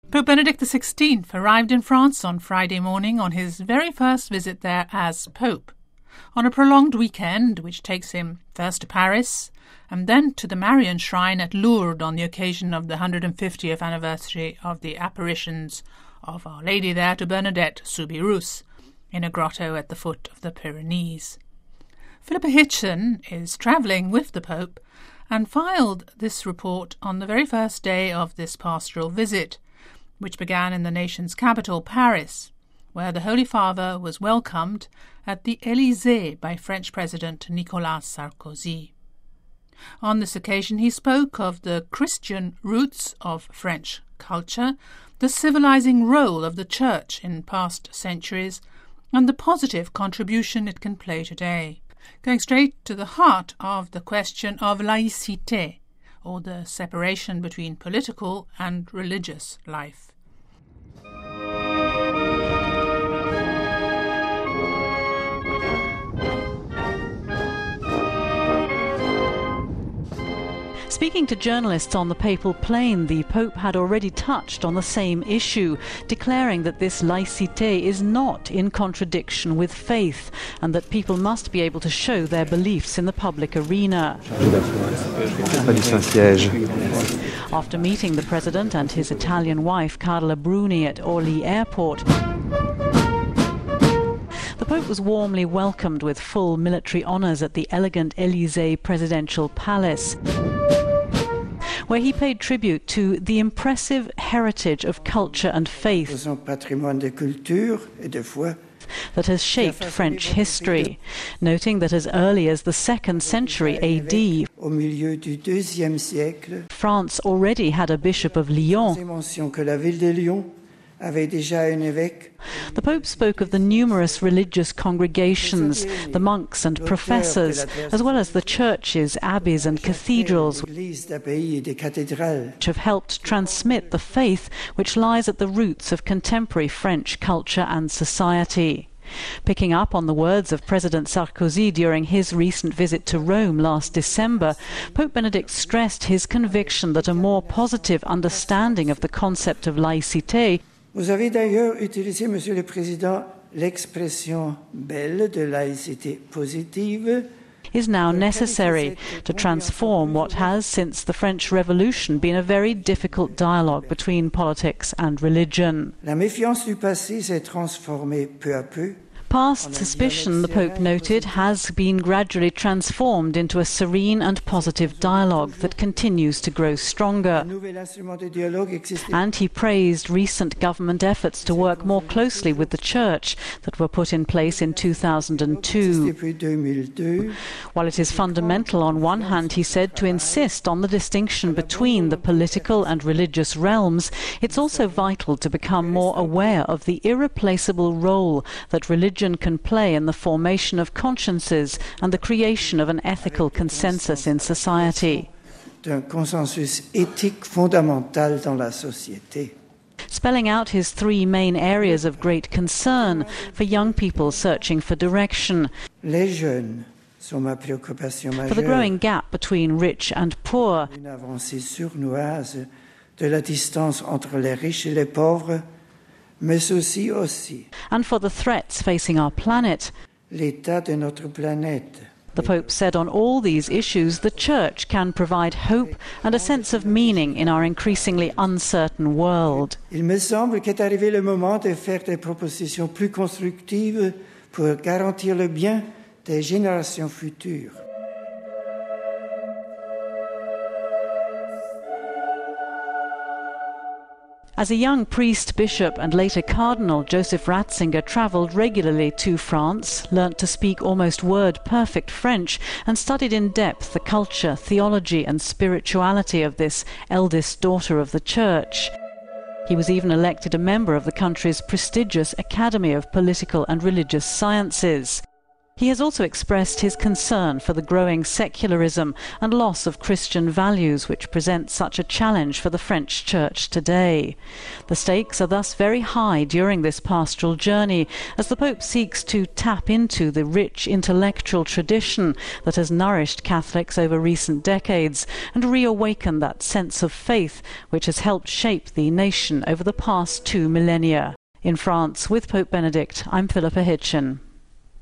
Pope Benedict XVI arrived in France on Friday morning on his very first visit there as Pope. On a prolonged weekend, which takes him first to Paris and then to the Marian Shrine at Lourdes on the occasion of the 150th anniversary of the apparitions of Our Lady there to Bernadette Soubirous in a grotto at the foot of the Pyrenees. Philippa Hitchen is travelling with the Pope and filed this report on the very first day of this pastoral visit, which began in the nation's capital, Paris, where the Holy Father was welcomed at the Élysée by French President Nicolas Sarkozy. On this occasion he spoke of the Christian roots of French culture, the civilizing role of the Church in past centuries, and the positive contribution it can play today, going straight to the heart of the question of laïcité, or the separation between political and religious life. Speaking to journalists on the papal plane, the Pope had already touched on the same issue, declaring that this laïcité is not in contradiction with faith and that people must be able to show their beliefs in the public arena. After meeting the President and his Italian wife Carla Bruni at Orly Airport, the Pope was warmly welcomed with full military honours at the elegant Élysée Presidential Palace, where he paid tribute to the impressive heritage of culture and faith that has shaped French history, noting that as early as the 2nd century AD, France already had a Bishop of Lyon. The Pope spoke of the numerous religious congregations, the monks and professors, as well as the churches, abbeys and cathedrals, which have helped transmit the faith which lies at the roots of contemporary French culture and society. Picking up on the words of President Sarkozy during his recent visit to Rome last December, Pope Benedict stressed his conviction that a more positive understanding of the concept of laïcité Vous avez d'ailleurs utilisé, Monsieur le Président, l'expression belle de laïcité positive is now necessary to transform what has, since the French Revolution, been a very difficult dialogue between politics and religion. La méfiance du passé s'est transformée peu à peu. Past suspicion, the Pope noted, has been gradually transformed into a serene and positive dialogue that continues to grow stronger. And he praised recent government efforts to work more closely with the Church that were put in place in 2002. While it is fundamental on one hand, he said, to insist on the distinction between the political and religious realms, it's also vital to become more aware of the irreplaceable role that religion can play in the formation of consciences and the creation of an ethical consensus in society. D'un consensus éthique fondamental dans la société. Spelling out his 3 main areas of great concern for young people searching for direction. Les jeunes sont ma préoccupation majeure. For the growing gap between rich and poor. Une avancée sournoise de la distance entre les riches et les pauvres. Mais aussi and for the threats facing our planet. L'état de notre planète. The Pope said on all these issues the Church can provide hope and a sense of meaning in our increasingly uncertain world. Il me semble qu'est arrivé le moment de faire des propositions plus constructives pour garantir le bien des générations futures. As a young priest, bishop and later cardinal, Joseph Ratzinger travelled regularly to France, learnt to speak almost word-perfect French and studied in depth the culture, theology and spirituality of this eldest daughter of the Church. He was even elected a member of the country's prestigious Academy of Political and Religious Sciences. He has also expressed his concern for the growing secularism and loss of Christian values which present such a challenge for the French Church today. The stakes are thus very high during this pastoral journey as the Pope seeks to tap into the rich intellectual tradition that has nourished Catholics over recent decades and reawaken that sense of faith which has helped shape the nation over the past 2 millennia. In France, with Pope Benedict, I'm Philippa Hitchin.